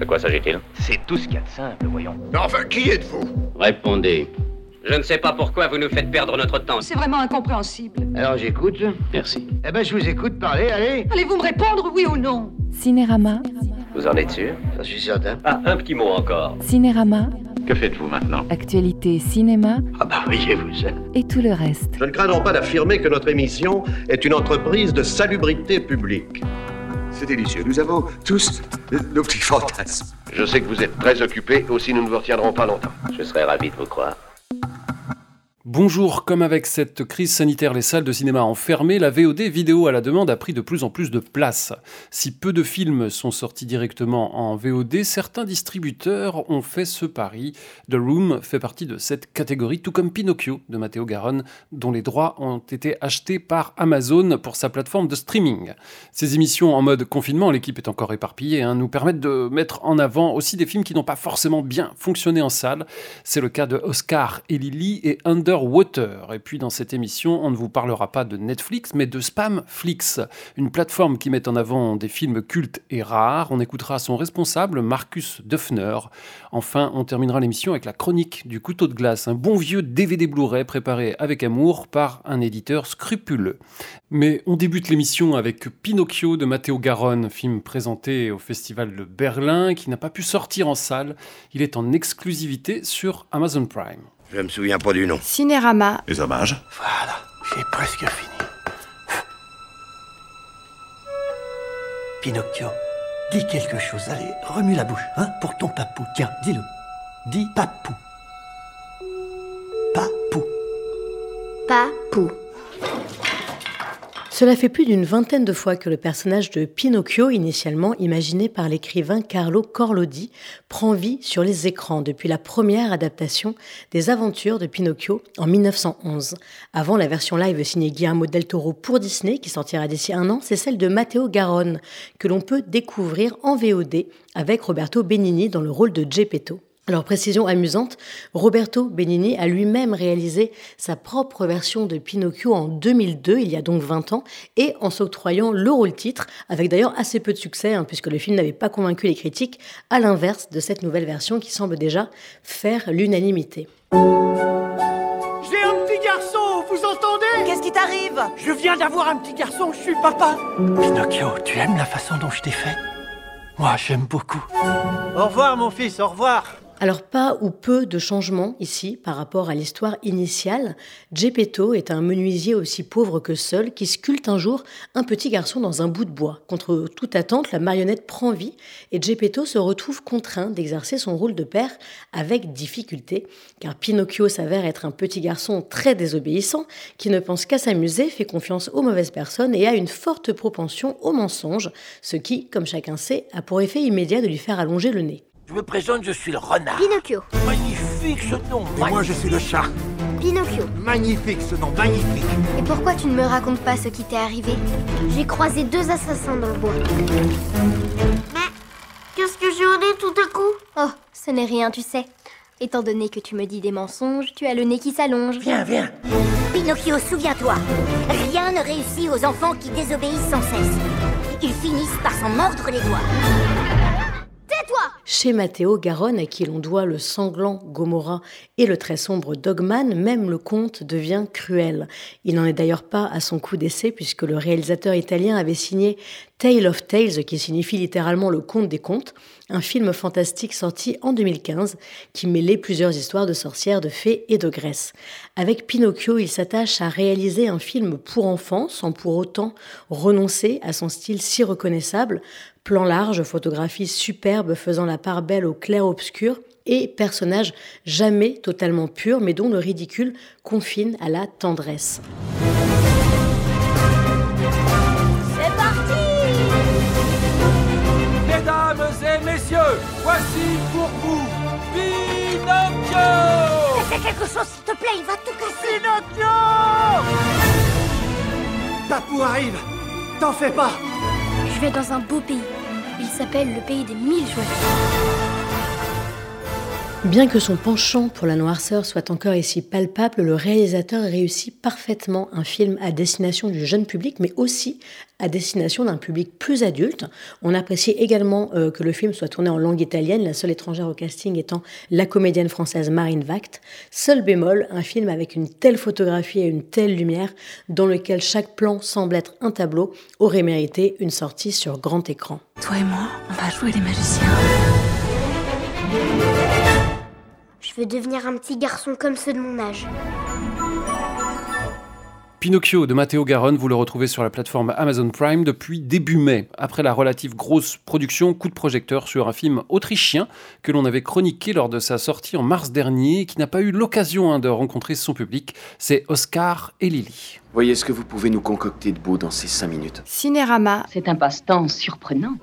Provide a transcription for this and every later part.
De quoi s'agit-il? C'est tout ce qu'il y a de simple, voyons. Mais enfin, qui êtes-vous? Répondez. Je ne sais pas pourquoi vous nous faites perdre notre temps. C'est vraiment incompréhensible. Alors j'écoute. Merci. Eh ben je vous écoute parler, allez. Allez-vous me répondre, oui ou non? Cinérama, Vous en êtes sûr? J'en suis certain. Ah, un petit mot encore. Cinérama, Que faites-vous maintenant? actualité cinéma Ah bah voyez-vous ça. et tout le reste. Je ne crains donc pas d'affirmer que notre émission est une entreprise de salubrité publique. C'est délicieux. Nous avons tous nos petits fantasmes. Je sais que vous êtes très occupés, aussi nous ne vous retiendrons pas longtemps. Je serais ravi de vous croire. Bonjour, comme avec cette crise sanitaire, les salles de cinéma enfermées, la VOD vidéo à la demande a pris de plus en plus de place. Si peu de films sont sortis directement en VOD, certains distributeurs ont fait ce pari. The Room fait partie de cette catégorie, tout comme Pinocchio de Matteo Garonne, dont les droits ont été achetés par Amazon pour sa plateforme de streaming. Ces émissions en mode confinement, l'équipe est encore éparpillée, nous permettent de mettre en avant aussi des films qui n'ont pas forcément bien fonctionné en salle. C'est le cas de Oscar et Lily et Underwater. Et puis dans cette émission, on ne vous parlera pas de Netflix, mais de Spamflix, une plateforme qui met en avant des films cultes et rares. On écoutera son responsable, Marcus Döffner. Enfin, on terminera l'émission avec la chronique du couteau de glace, un bon vieux DVD Blu-ray préparé avec amour par un éditeur scrupuleux. Mais on débute l'émission avec Pinocchio de Matteo Garonne, film présenté au Festival de Berlin, qui n'a pas pu sortir en salle. Il est en exclusivité sur Amazon Prime. Je me souviens pas du nom. Cinérama, Les hommages? Voilà, j'ai presque fini. Pinocchio, dis quelque chose. Allez, remue la bouche, pour ton papou. Tiens, dis-le. Dis papou. Papou. Papou. Cela fait plus d'une vingtaine de fois que le personnage de Pinocchio, initialement imaginé par l'écrivain Carlo Collodi, prend vie sur les écrans depuis la première adaptation des aventures de Pinocchio en 1911. Avant la version live signée Guillermo del Toro pour Disney, qui sortira d'ici un an, c'est celle de Matteo Garonne, que l'on peut découvrir en VOD avec Roberto Benigni dans le rôle de Geppetto. Alors, précision amusante, Roberto Benigni a lui-même réalisé sa propre version de Pinocchio en 2002, il y a donc 20 ans, et en s'octroyant le rôle-titre, avec d'ailleurs assez peu de succès, puisque le film n'avait pas convaincu les critiques, à l'inverse de cette nouvelle version qui semble déjà faire l'unanimité. J'ai un petit garçon, vous entendez? Qu'est-ce qui t'arrive? Je viens d'avoir un petit garçon, je suis papa. Pinocchio, tu aimes la façon dont je t'ai fait? Moi, j'aime beaucoup. Au revoir, mon fils, au revoir. Alors pas ou peu de changements ici par rapport à l'histoire initiale. Geppetto est un menuisier aussi pauvre que seul qui sculpte un jour un petit garçon dans un bout de bois. Contre toute attente, la marionnette prend vie et Geppetto se retrouve contraint d'exercer son rôle de père avec difficulté, car Pinocchio s'avère être un petit garçon très désobéissant qui ne pense qu'à s'amuser, fait confiance aux mauvaises personnes et a une forte propension au mensonge, ce qui, comme chacun sait, a pour effet immédiat de lui faire allonger le nez. Je me présente, je suis le renard. Pinocchio. Magnifique ce nom. Et moi, je suis le chat. Pinocchio. Magnifique ce nom, magnifique. Et pourquoi tu ne me racontes pas ce qui t'est arrivé? J'ai croisé 2 assassins dans le bois. Mais qu'est-ce que j'ai au nez tout à coup? Oh, ce n'est rien, tu sais. Étant donné que tu me dis des mensonges, tu as le nez qui s'allonge. Viens. Pinocchio, souviens-toi. Rien ne réussit aux enfants qui désobéissent sans cesse. Ils finissent par s'en mordre les doigts. Tais-toi! Chez Matteo Garonne, à qui l'on doit le sanglant Gomorrah et le très sombre Dogman, même le conte devient cruel. Il n'en est d'ailleurs pas à son coup d'essai, puisque le réalisateur italien avait signé Tale of Tales, qui signifie littéralement le conte des contes, un film fantastique sorti en 2015, qui mêlait plusieurs histoires de sorcières, de fées et de Grèce. Avec Pinocchio, il s'attache à réaliser un film pour enfants, sans pour autant renoncer à son style si reconnaissable. Plan large, photographie superbe faisant la part belle au clair-obscur et personnages jamais totalement purs mais dont le ridicule confine à la tendresse. C'est parti! Mesdames et messieurs, voici pour vous Pinocchio! Fais quelque chose s'il te plaît, il va tout casser! Pinocchio! Papou arrive! T'en fais pas! Je vais dans un beau pays. Il s'appelle le pays des 1000 joies. Bien que son penchant pour la noirceur soit encore ici palpable, le réalisateur réussit parfaitement un film à destination du jeune public, mais aussi à destination d'un public plus adulte. On apprécie également que le film soit tourné en langue italienne, la seule étrangère au casting étant la comédienne française Marine Vact. Seul bémol, un film avec une telle photographie et une telle lumière, dans lequel chaque plan semble être un tableau, aurait mérité une sortie sur grand écran. Toi et moi, on va jouer les magiciens. Je veux devenir un petit garçon comme ceux de mon âge. Pinocchio de Matteo Garonne, vous le retrouvez sur la plateforme Amazon Prime depuis début mai. Après la relative grosse production, coup de projecteur sur un film autrichien que l'on avait chroniqué lors de sa sortie en mars dernier et qui n'a pas eu l'occasion de rencontrer son public, c'est Oscar et Lily. Voyez ce que vous pouvez nous concocter de beau dans ces 5 minutes. Cinérama. C'est un passe-temps surprenant.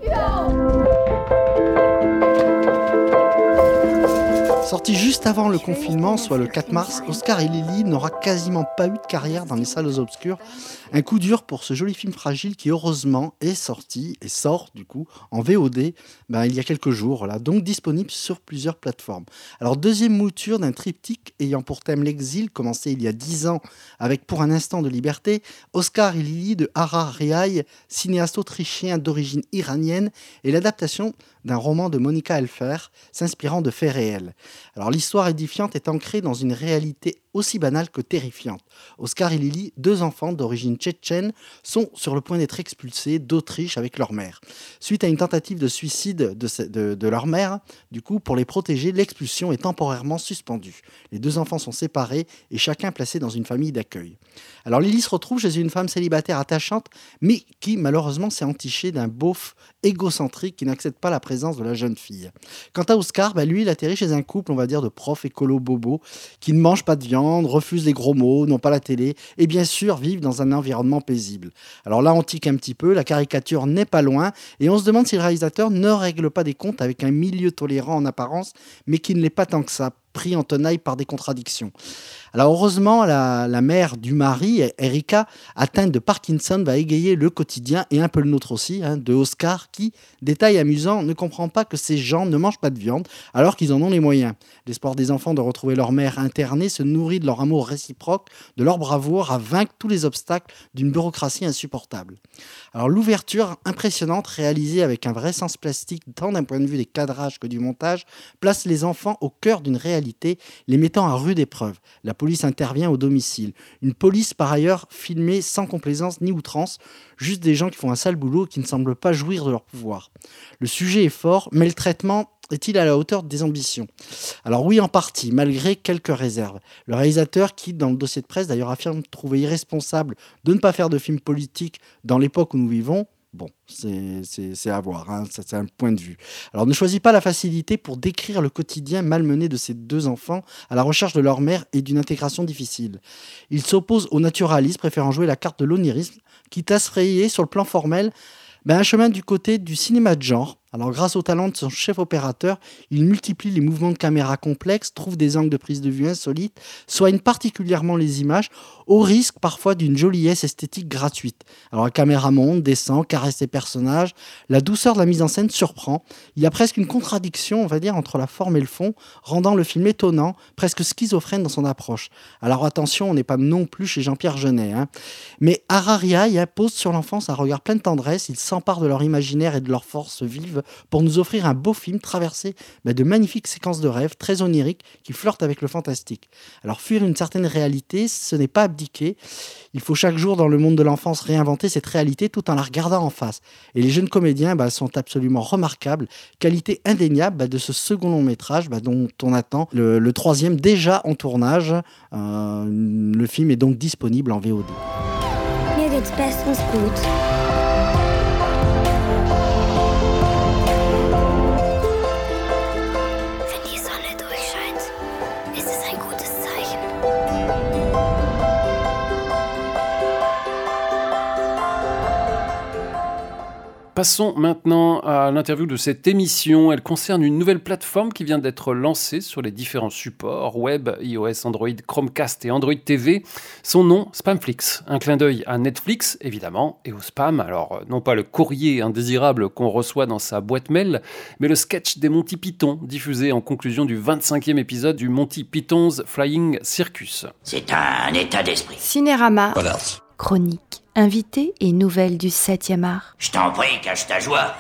Sorti juste avant le confinement, soit le 4 mars, Oscar et Lily n'aura quasiment pas eu de carrière dans les salles obscures. Un coup dur pour ce joli film fragile qui heureusement est sorti et sort du coup en VOD il y a quelques jours, donc disponible sur plusieurs plateformes. Alors deuxième mouture d'un triptyque ayant pour thème l'exil, commencé il y a 10 ans avec Pour un instant de liberté, Oscar et Lily de Arar Riaï, cinéaste autrichien d'origine iranienne, et l'adaptation d'un roman de Monica Helfer, s'inspirant de faits réels. Alors l'histoire édifiante est ancrée dans une réalité aussi banale que terrifiante. Oscar et Lily, 2 enfants d'origine tchétchène, sont sur le point d'être expulsés d'Autriche avec leur mère. Suite à une tentative de suicide de leur mère, du coup, pour les protéger, l'expulsion est temporairement suspendue. Les 2 enfants sont séparés et chacun placé dans une famille d'accueil. Alors Lily se retrouve chez une femme célibataire attachante, mais qui malheureusement s'est entichée d'un beauf égocentrique qui n'accepte pas la présence de la jeune fille. Quant à Oscar, lui, il atterrit chez un couple, on va dire, de profs écolo bobos qui ne mangent pas de viande, refusent les gros mots, n'ont pas la télé et bien sûr vivent dans un environnement paisible. Alors là, on tique un petit peu, la caricature n'est pas loin et on se demande si le réalisateur ne règle pas des comptes avec un milieu tolérant en apparence, mais qui ne l'est pas tant que ça, pris en tenaille par des contradictions. Alors heureusement, la mère du mari, Erika, atteinte de Parkinson, va égayer le quotidien, et un peu le nôtre aussi, de Oscar, qui, détail amusant, ne comprend pas que ces gens ne mangent pas de viande, alors qu'ils en ont les moyens. L'espoir des enfants de retrouver leur mère internée se nourrit de leur amour réciproque, de leur bravoure à vaincre tous les obstacles d'une bureaucratie insupportable. Alors l'ouverture impressionnante, réalisée avec un vrai sens plastique, tant d'un point de vue des cadrages que du montage, place les enfants au cœur d'une réalité, les mettant à rude épreuve. La police intervient au domicile. Une police par ailleurs filmée sans complaisance ni outrance, juste des gens qui font un sale boulot et qui ne semblent pas jouir de leur pouvoir. Le sujet est fort, mais le traitement est-il à la hauteur des ambitions ? Alors oui, en partie, malgré quelques réserves. Le réalisateur qui, dans le dossier de presse, d'ailleurs affirme trouver irresponsable de ne pas faire de film politique dans l'époque où nous vivons. Bon, c'est à voir, c'est un point de vue. Alors ne choisit pas la facilité pour décrire le quotidien malmené de ces 2 enfants à la recherche de leur mère et d'une intégration difficile. Il s'oppose au naturalisme, préférant jouer la carte de l'onirisme, quitte à se rayer sur le plan formel un chemin du côté du cinéma de genre. Alors grâce au talent de son chef opérateur, il multiplie les mouvements de caméra complexes, trouve des angles de prise de vue insolites, soigne particulièrement les images, au risque parfois d'une joliesse esthétique gratuite. Alors la caméra monte, descend, caresse ses personnages, la douceur de la mise en scène surprend. Il y a presque une contradiction, on va dire, entre la forme et le fond, rendant le film étonnant, presque schizophrène dans son approche. Alors attention, on n'est pas non plus chez Jean-Pierre Jeunet. Mais Harariaï pose sur l'enfance un regard plein de tendresse, il s'empare de leur imaginaire et de leur force vive pour nous offrir un beau film traversé de magnifiques séquences de rêves très oniriques qui flirtent avec le fantastique. Alors fuir une certaine réalité, ce n'est pas abdiquer. Il faut chaque jour dans le monde de l'enfance réinventer cette réalité tout en la regardant en face. Et les jeunes comédiens sont absolument remarquables. Qualité indéniable de ce second long métrage dont on attend le 3e déjà en tournage. Le film est donc disponible en VOD. Mir geht's bestens gut. Passons maintenant à l'interview de cette émission. Elle concerne une nouvelle plateforme qui vient d'être lancée sur les différents supports web, iOS, Android, Chromecast et Android TV. Son nom, Spamflix. Un clin d'œil à Netflix, évidemment, et au spam. Alors, non pas le courrier indésirable qu'on reçoit dans sa boîte mail, mais le sketch des Monty Python, diffusé en conclusion du 25e épisode du Monty Python's Flying Circus. C'est un état d'esprit. Cinérama. Voilà. Chronique, invité et nouvelles du 7e art. Je t'en prie, cache ta joie.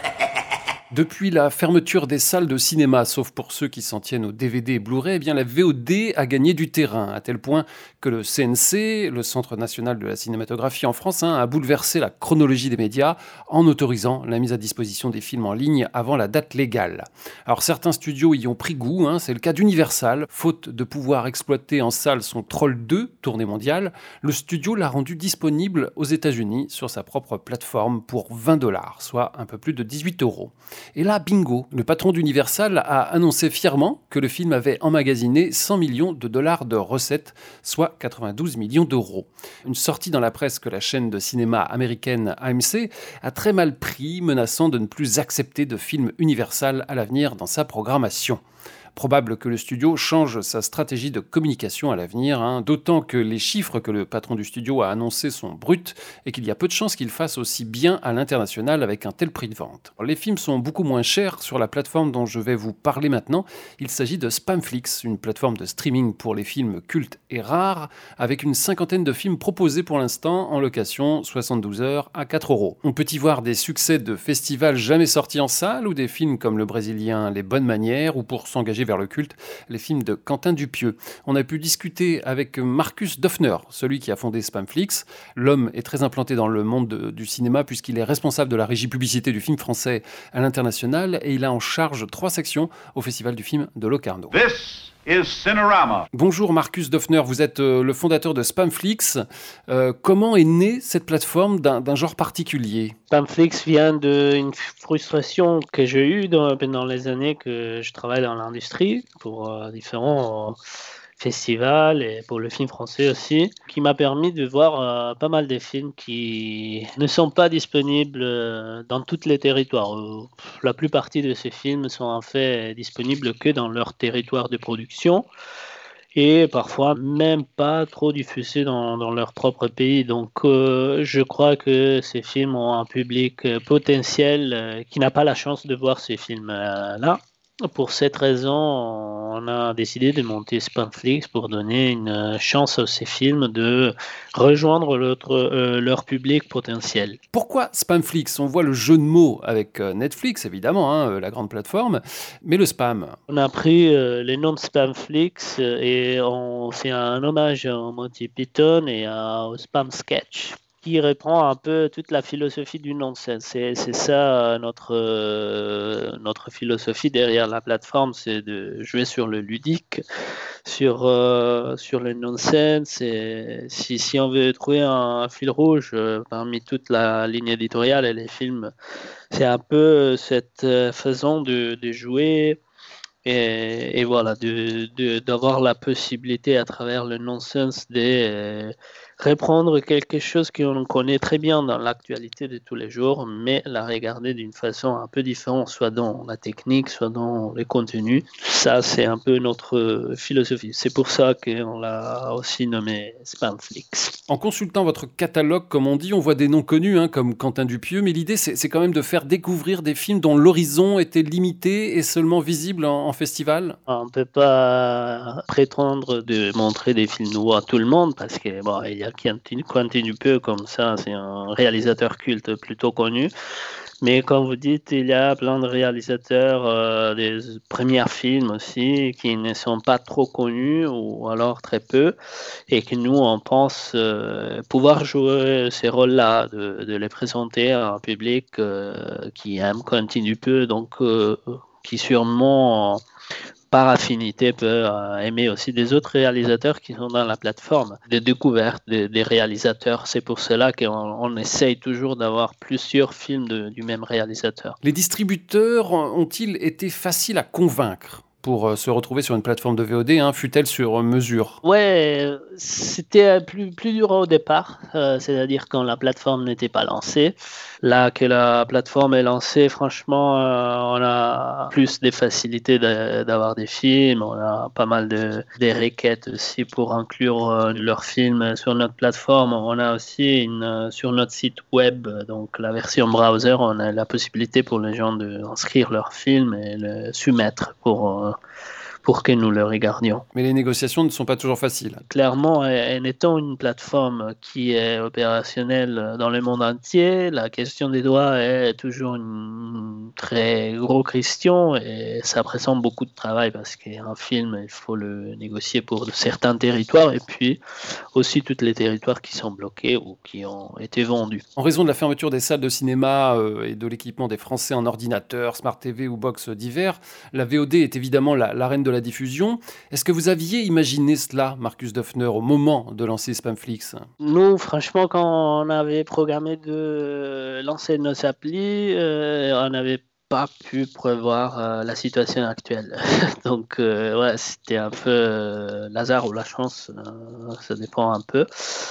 Depuis la fermeture des salles de cinéma, sauf pour ceux qui s'en tiennent au DVD et Blu-ray, eh bien la VOD a gagné du terrain, à tel point que le CNC, le Centre national de la cinématographie en France, a bouleversé la chronologie des médias en autorisant la mise à disposition des films en ligne avant la date légale. Alors certains studios y ont pris goût, c'est le cas d'Universal. Faute de pouvoir exploiter en salle son Troll 2, tournée mondiale, le studio l'a rendu disponible aux États-Unis sur sa propre plateforme pour $20, soit un peu plus de 18 €. Et là, bingo, le patron d'Universal a annoncé fièrement que le film avait emmagasiné $100 millions de recettes, soit 92 millions d'euros. Une sortie dans la presse que la chaîne de cinéma américaine AMC a très mal pris, menaçant de ne plus accepter de films Universal à l'avenir dans sa programmation. Probable que le studio change sa stratégie de communication à l'avenir, d'autant que les chiffres que le patron du studio a annoncés sont bruts et qu'il y a peu de chances qu'il fasse aussi bien à l'international avec un tel prix de vente. Les films sont beaucoup moins chers sur la plateforme dont je vais vous parler maintenant. Il s'agit de Spamflix, une plateforme de streaming pour les films cultes et rares, avec une 50aine de films proposés pour l'instant en location 72 heures à 4 €. On peut y voir des succès de festivals jamais sortis en salle ou des films comme le brésilien Les Bonnes Manières ou pour s'engager vers le culte, les films de Quentin Dupieux. On a pu discuter avec Marcus Döpfner, celui qui a fondé Spamflix. L'homme est très implanté dans le monde du cinéma puisqu'il est responsable de la régie publicité du film français à l'international et il a en charge 3 sections au Festival du film de Locarno. This is Cinerama. Bonjour Marcus Döpfner, vous êtes le fondateur de Spamflix. Comment est née cette plateforme d'un genre particulier ? Spamflix vient d'une frustration que j'ai eue pendant les années que je travaille dans l'industrie pour différents festivals et pour le film français aussi, qui m'a permis de voir pas mal de films qui ne sont pas disponibles dans tous les territoires. La plupart de ces films sont en fait disponibles que dans leur territoire de production et parfois même pas trop diffusés dans leur propre pays. Donc je crois que ces films ont un public potentiel qui n'a pas la chance de voir ces films-là. Pour cette raison, on a décidé de monter Spamflix pour donner une chance à ces films de rejoindre leur public potentiel. Pourquoi Spamflix ? On voit le jeu de mots avec Netflix, évidemment, la grande plateforme, mais le spam. On a pris le nom de Spamflix et on fait un hommage au Monty Python et au Spam Sketch, qui reprend un peu toute la philosophie du nonsense. C'est ça notre philosophie derrière la plateforme, c'est de jouer sur le ludique, sur le nonsense. Et si on veut trouver un fil rouge parmi toute la ligne éditoriale et les films, c'est un peu cette façon de jouer et voilà, d'avoir la possibilité à travers le nonsense de reprendre quelque chose qu'on connaît très bien dans l'actualité de tous les jours, mais la regarder d'une façon un peu différente, soit dans la technique, soit dans les contenus. Ça, c'est un peu notre philosophie. C'est pour ça qu'on l'a aussi nommé Spamflix. En consultant votre catalogue, comme on dit, on voit des noms connus, comme Quentin Dupieux, mais l'idée, c'est quand même de faire découvrir des films dont l'horizon était limité et seulement visible en festival. On ne peut pas prétendre de montrer des films nouveaux à tout le monde, parce que il y a Quentin Dupieux comme ça, c'est un réalisateur culte plutôt connu. Mais comme vous dites, il y a plein de réalisateurs des premiers films aussi qui ne sont pas trop connus ou alors très peu et que nous, on pense pouvoir jouer ces rôles-là, de les présenter à un public qui aime Quentin Dupieux, donc qui sûrement par affinité peut aimer aussi des autres réalisateurs qui sont dans la plateforme, des découvertes des réalisateurs. C'est pour cela qu'on essaye toujours d'avoir plusieurs films du même réalisateur. Les distributeurs ont-ils été faciles à convaincre ? pour se retrouver sur une plateforme de VOD, hein, fut-elle sur mesure? Ouais, c'était plus dur au départ, c'est-à-dire quand la plateforme n'était pas lancée. Là que la plateforme est lancée, franchement, on a plus des facilités d'avoir des films, on a pas mal des requêtes aussi pour inclure leurs films sur notre plateforme. On a aussi sur notre site web, donc la version browser, on a la possibilité pour les gens d'inscrire leurs films et le soumettre pour que nous le regardions. Mais les négociations ne sont pas toujours faciles. Clairement, en étant une plateforme qui est opérationnelle dans le monde entier, la question des droits est toujours une très grosse question et ça présente beaucoup de travail parce qu'un film, il faut le négocier pour certains territoires et puis aussi tous les territoires qui sont bloqués ou qui ont été vendus. En raison de la fermeture des salles de cinéma et de l'équipement des Français en ordinateur, Smart TV ou box divers, la VOD est évidemment la reine de la diffusion. Est-ce que vous aviez imaginé cela, Marcus Döpfner, au moment de lancer Spamflix? Nous, franchement, quand on avait programmé de lancer nos applis, on n'avait pas pu prévoir la situation actuelle. Donc, ouais, c'était un peu l'hasard ou la chance, ça dépend un peu.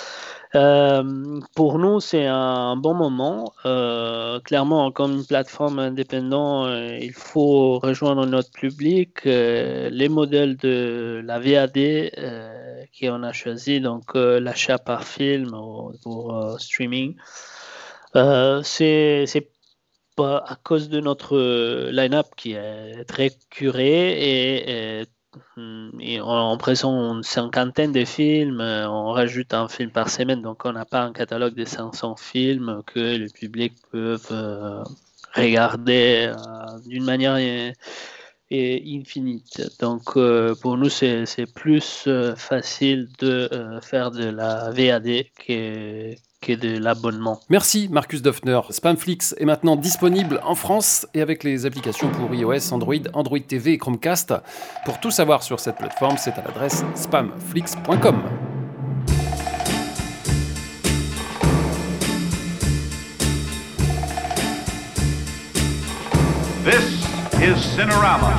Pour nous, c'est un bon moment. Clairement, comme une plateforme indépendante, il faut rejoindre notre public. Les modèles de la VAD qu'on a choisi, donc l'achat par film pour streaming, c'est pas à cause de notre line-up qui est très curé et on présente une cinquantaine de films, on rajoute un film par semaine, donc on n'a pas un catalogue de 500 films que le public peut regarder d'une manière infinite. Donc pour nous, c'est plus facile de faire de la VAD que de l'abonnement. Merci Marcus Döpfner. Spamflix est maintenant disponible en France et avec les applications pour iOS, Android, Android TV et Chromecast. Pour tout savoir sur cette plateforme, c'est à l'adresse spamflix.com. This is Cinerama.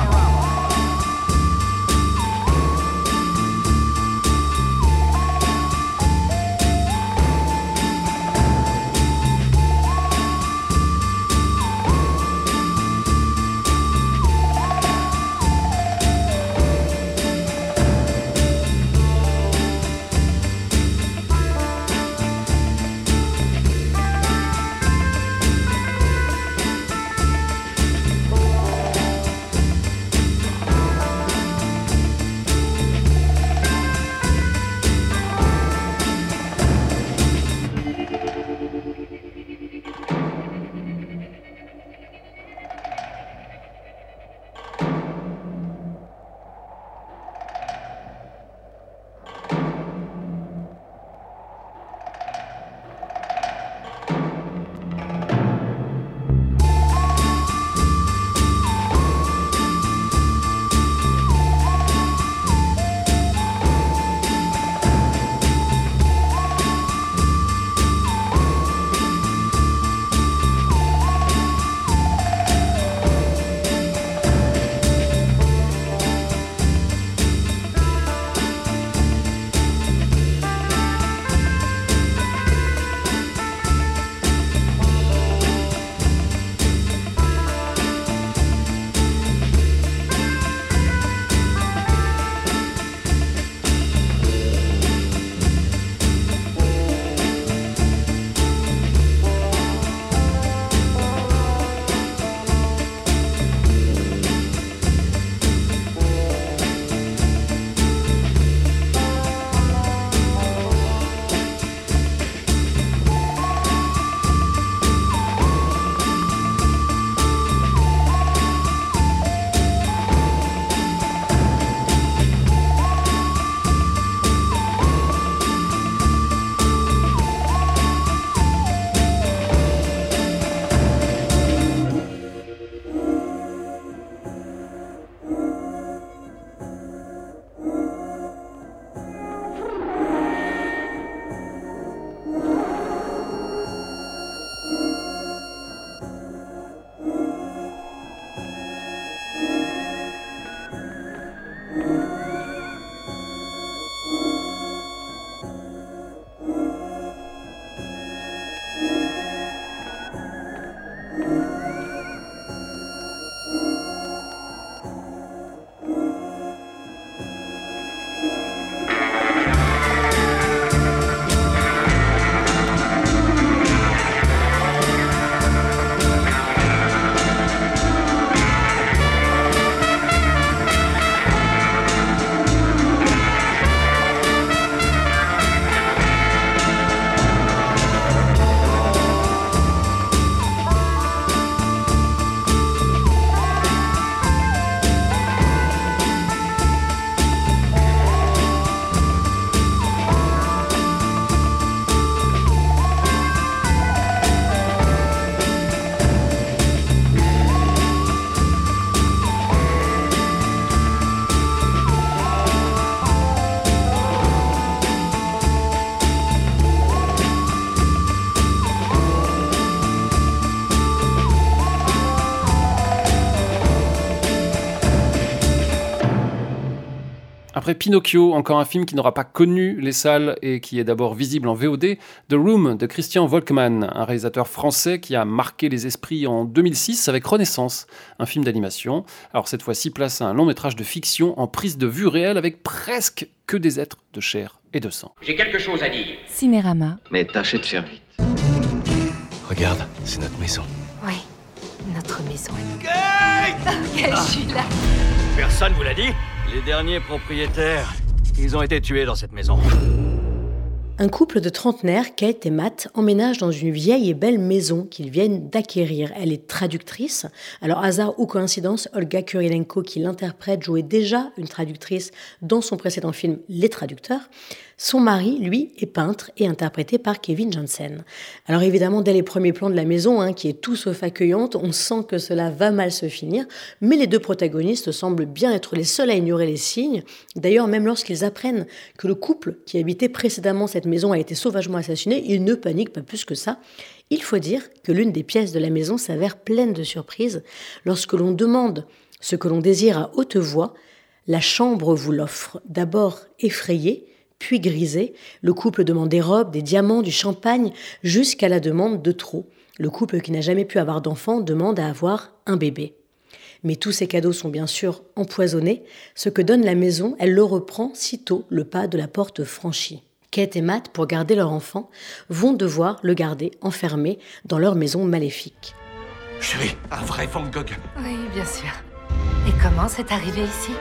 Après Pinocchio, encore un film qui n'aura pas connu les salles et qui est d'abord visible en VOD, The Room de Christian Volkmann, un réalisateur français qui a marqué les esprits en 2006 avec Renaissance, un film d'animation. Alors cette fois-ci, place à un long métrage de fiction en prise de vue réelle avec presque que des êtres de chair et de sang. J'ai quelque chose à dire. Cinérama. Mais tâchez de faire vite. Regarde, c'est notre maison. Oui, notre maison. Je suis là. Personne vous l'a dit? Les derniers propriétaires, ils ont été tués dans cette maison. Un couple de trentenaires, Kate et Matt, emménagent dans une vieille et belle maison qu'ils viennent d'acquérir. Elle est traductrice. Alors, hasard ou coïncidence, Olga Kurilenko, qui l'interprète, jouait déjà une traductrice dans son précédent film Les Traducteurs. Son mari, lui, est peintre et interprété par Kevin Jansen. Alors évidemment, dès les premiers plans de la maison, qui est tout sauf accueillante, on sent que cela va mal se finir, mais les deux protagonistes semblent bien être les seuls à ignorer les signes. D'ailleurs, même lorsqu'ils apprennent que le couple qui habitait précédemment cette maison a été sauvagement assassiné, ils ne paniquent pas plus que ça. Il faut dire que l'une des pièces de la maison s'avère pleine de surprises. Lorsque l'on demande ce que l'on désire à haute voix, la chambre vous l'offre. D'abord effrayé, puis grisé, le couple demande des robes, des diamants, du champagne, jusqu'à la demande de trop. Le couple qui n'a jamais pu avoir d'enfant demande à avoir un bébé. Mais tous ces cadeaux sont bien sûr empoisonnés. Ce que donne la maison, elle le reprend sitôt le pas de la porte franchi. Kate et Matt, pour garder leur enfant, vont devoir le garder enfermé dans leur maison maléfique. Chérie, un vrai Van Gogh. Oui, bien sûr. Et comment c'est arrivé ici?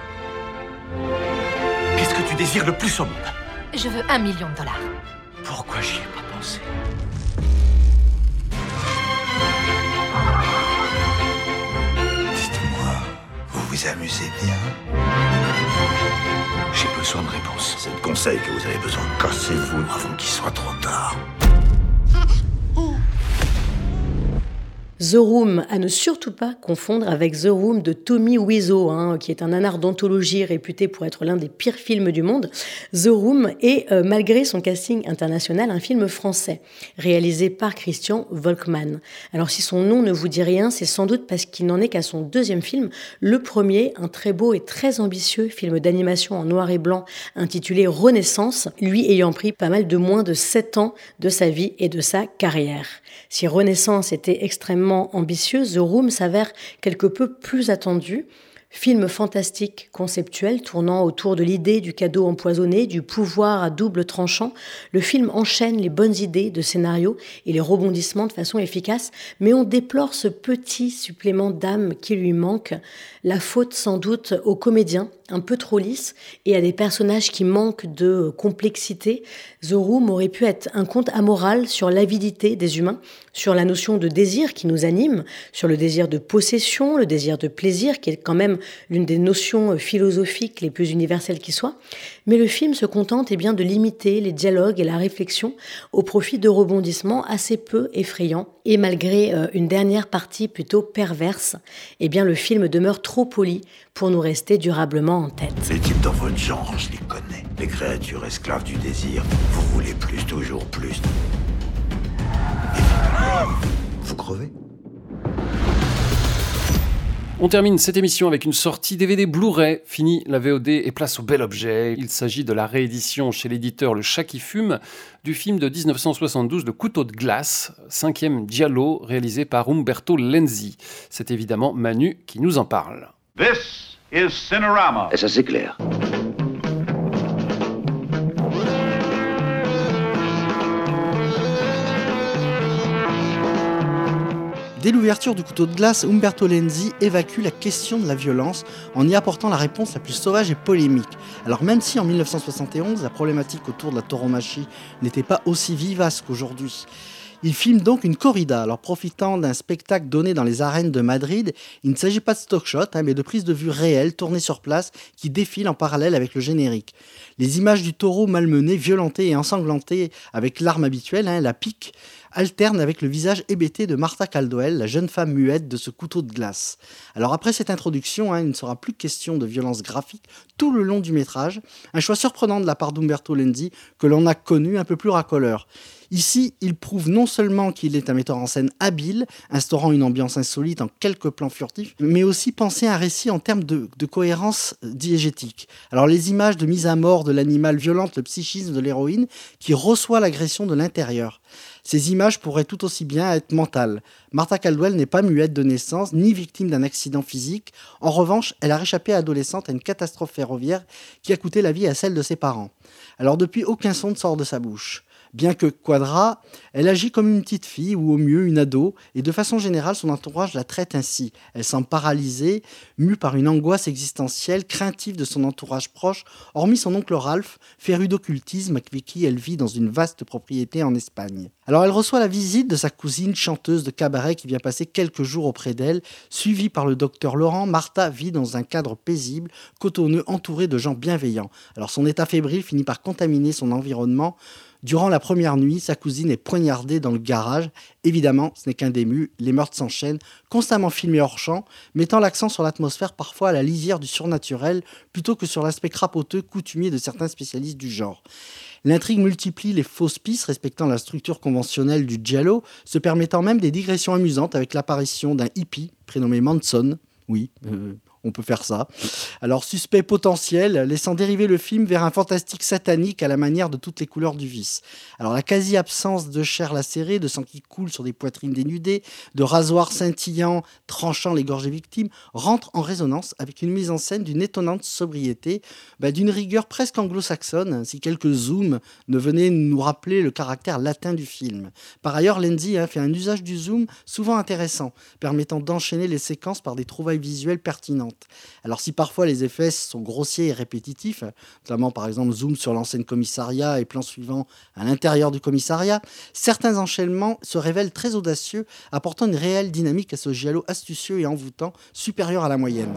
Qu'est-ce que tu désires le plus au monde? Je veux $1 million. Pourquoi j'y ai pas pensé? Dites-moi, vous vous amusez bien? J'ai besoin de réponses. C'est de conseils que vous avez besoin. Cassez-vous avant qu'il soit trop tard. The Room, à ne surtout pas confondre avec The Room de Tommy Wiseau, qui est un nanar d'anthologie réputé pour être l'un des pires films du monde. The Room est, malgré son casting international, un film français, réalisé par Christian Volkmann. Alors si son nom ne vous dit rien, c'est sans doute parce qu'il n'en est qu'à son deuxième film. Le premier, un très beau et très ambitieux film d'animation en noir et blanc intitulé Renaissance, lui ayant pris pas mal de moins de 7 ans de sa vie et de sa carrière. Si Renaissance était extrêmement ambitieux, The Room s'avère quelque peu plus attendu. Film fantastique, conceptuel, tournant autour de l'idée du cadeau empoisonné, du pouvoir à double tranchant. Le film enchaîne les bonnes idées de scénario et les rebondissements de façon efficace, mais on déplore ce petit supplément d'âme qui lui manque. La faute sans doute aux comédiens, un peu trop lisses, et à des personnages qui manquent de complexité. The Room aurait pu être un conte amoral sur l'avidité des humains, sur la notion de désir qui nous anime, sur le désir de possession, le désir de plaisir, qui est quand même l'une des notions philosophiques les plus universelles qui soient. Mais le film se contente bien de limiter les dialogues et la réflexion au profit de rebondissements assez peu effrayants. Et malgré une dernière partie plutôt perverse, bien le film demeure trop poli pour nous rester durablement en tête. Les types dans votre genre, je les connais. Les créatures esclaves du désir. Vous voulez plus, toujours plus. Et vous crevez. On termine cette émission avec une sortie DVD Blu-ray. Fini la VOD et place au bel objet. Il s'agit de la réédition chez l'éditeur Le Chat qui fume du film de 1972 Le Couteau de glace, 5e giallo réalisé par Umberto Lenzi. C'est évidemment Manu qui nous en parle. This is Cinerama. Et ça c'est clair. Dès l'ouverture du Couteau de glace, Umberto Lenzi évacue la question de la violence en y apportant la réponse la plus sauvage et polémique. Alors même si en 1971, la problématique autour de la tauromachie n'était pas aussi vivace qu'aujourd'hui, il filme donc une corrida. Alors profitant d'un spectacle donné dans les arènes de Madrid, il ne s'agit pas de stock shot, mais de prises de vue réelles tournées sur place qui défilent en parallèle avec le générique. Les images du taureau malmené, violenté et ensanglanté avec l'arme habituelle, la pique, alterne avec le visage hébété de Martha Caldwell, la jeune femme muette de ce couteau de glace. Alors après cette introduction, il ne sera plus question de violence graphique tout le long du métrage, un choix surprenant de la part d'Umberto Lenzi que l'on a connu un peu plus racoleur. Ici, il prouve non seulement qu'il est un metteur en scène habile, instaurant une ambiance insolite en quelques plans furtifs, mais aussi penser un récit en termes de cohérence diégétique. Alors les images de mise à mort de l'animal violentent le psychisme de l'héroïne qui reçoit l'agression de l'intérieur. Ces images pourraient tout aussi bien être mentales. Martha Caldwell n'est pas muette de naissance, ni victime d'un accident physique. En revanche, elle a réchappé adolescente à une catastrophe ferroviaire qui a coûté la vie à celle de ses parents. Alors depuis, aucun son ne sort de sa bouche. Bien que quadra, elle agit comme une petite fille ou au mieux une ado et de façon générale son entourage la traite ainsi. Elle semble paralysée, mue par une angoisse existentielle, craintive de son entourage proche, hormis son oncle Ralph, féru d'occultisme avec qui elle vit dans une vaste propriété en Espagne. Alors elle reçoit la visite de sa cousine chanteuse de cabaret qui vient passer quelques jours auprès d'elle. Suivie par le docteur Laurent, Martha vit dans un cadre paisible, cotonneux, entouré de gens bienveillants. Alors son état fébrile finit par contaminer son environnement. Durant la première nuit, sa cousine est poignardée dans le garage. Évidemment, ce n'est qu'un début, les meurtres s'enchaînent, constamment filmés hors champ, mettant l'accent sur l'atmosphère parfois à la lisière du surnaturel, plutôt que sur l'aspect crapoteux coutumier de certains spécialistes du genre. L'intrigue multiplie les fausses pistes respectant la structure conventionnelle du giallo, se permettant même des digressions amusantes avec l'apparition d'un hippie prénommé Manson. Oui, on peut faire ça. Alors, suspect potentiel, laissant dériver le film vers un fantastique satanique à la manière de toutes les couleurs du vice. Alors, la quasi-absence de chair lacérée, de sang qui coule sur des poitrines dénudées, de rasoirs scintillants tranchant les gorges des victimes, rentre en résonance avec une mise en scène d'une étonnante sobriété, d'une rigueur presque anglo-saxonne, si quelques zooms ne venaient nous rappeler le caractère latin du film. Par ailleurs, Lenzi fait un usage du zoom souvent intéressant, permettant d'enchaîner les séquences par des trouvailles visuelles pertinentes. Alors si parfois les effets sont grossiers et répétitifs, notamment par exemple zoom sur l'ancien commissariat et plan suivant à l'intérieur du commissariat, certains enchaînements se révèlent très audacieux, apportant une réelle dynamique à ce giallo astucieux et envoûtant, supérieur à la moyenne.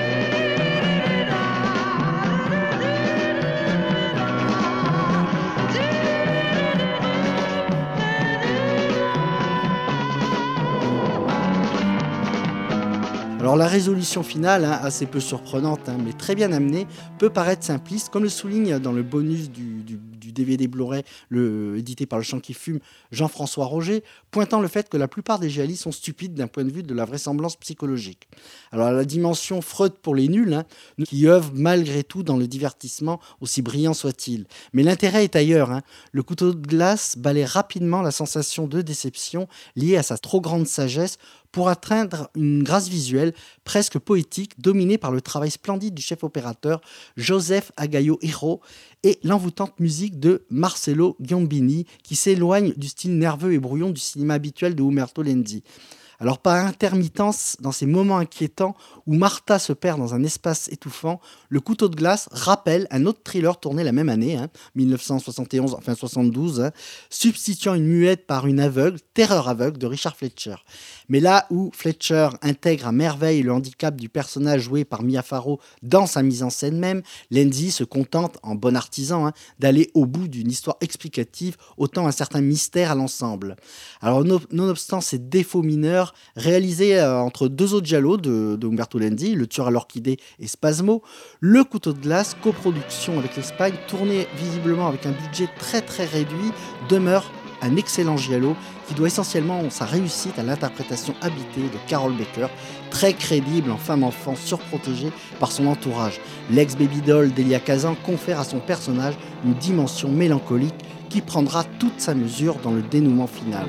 Alors la résolution finale, assez peu surprenante, mais très bien amenée, peut paraître simpliste, comme le souligne dans le bonus du DVD Blu-ray édité par Le Chant qui fume, Jean-François Roger, pointant le fait que la plupart des giallis sont stupides d'un point de vue de la vraisemblance psychologique. Alors la dimension Freud pour les nuls, qui œuvre malgré tout dans le divertissement, aussi brillant soit-il. Mais l'intérêt est ailleurs. Le couteau de glace balaie rapidement la sensation de déception liée à sa trop grande sagesse, pour atteindre une grâce visuelle presque poétique dominée par le travail splendide du chef opérateur Joseph Agaio Hiro et l'envoûtante musique de Marcello Giombini qui s'éloigne du style nerveux et brouillon du cinéma habituel de Umberto Lenzi. Alors par intermittence, dans ces moments inquiétants où Martha se perd dans un espace étouffant, le couteau de glace rappelle un autre thriller tourné la même année, 1971, enfin 72, substituant une muette par une aveugle, Terreur aveugle de Richard Fletcher. Mais là où Fletcher intègre à merveille le handicap du personnage joué par Mia Farrow dans sa mise en scène même, Lenzi se contente, en bon artisan, d'aller au bout d'une histoire explicative, ôtant un certain mystère à l'ensemble. Alors nonobstant ces défauts mineurs, réalisé entre deux autres giallo de Umberto Lenzi, Le tueur à l'orchidée et Spasmo, Le couteau de glace, coproduction avec l'Espagne, tourné visiblement avec un budget très très réduit, demeure un excellent giallo qui doit essentiellement sa réussite à l'interprétation habitée de Carol Baker, très crédible en femme-enfant surprotégée par son entourage. L'ex-baby doll d'Elia Kazan confère à son personnage une dimension mélancolique qui prendra toute sa mesure dans le dénouement final.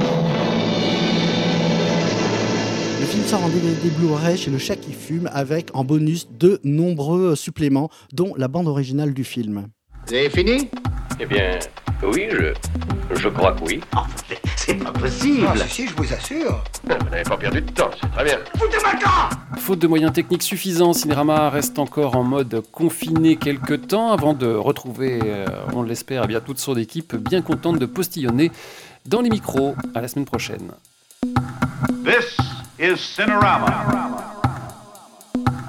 Le film sort en DVD Blu-ray chez Le Chat qui fume avec en bonus de nombreux suppléments, dont la bande originale du film. C'est fini ? Eh bien, oui, je crois que oui. Oh, c'est pas possible. Ah, si, je vous assure. Bon, vous n'avez pas perdu de temps, c'est très bien. Foutez-moi le camp ! Faute de moyens techniques suffisants, Cinérama reste encore en mode confiné quelques temps avant de retrouver, on l'espère, bien toute son équipe bien contente de postillonner dans les micros. À la semaine prochaine. This is Cinerama.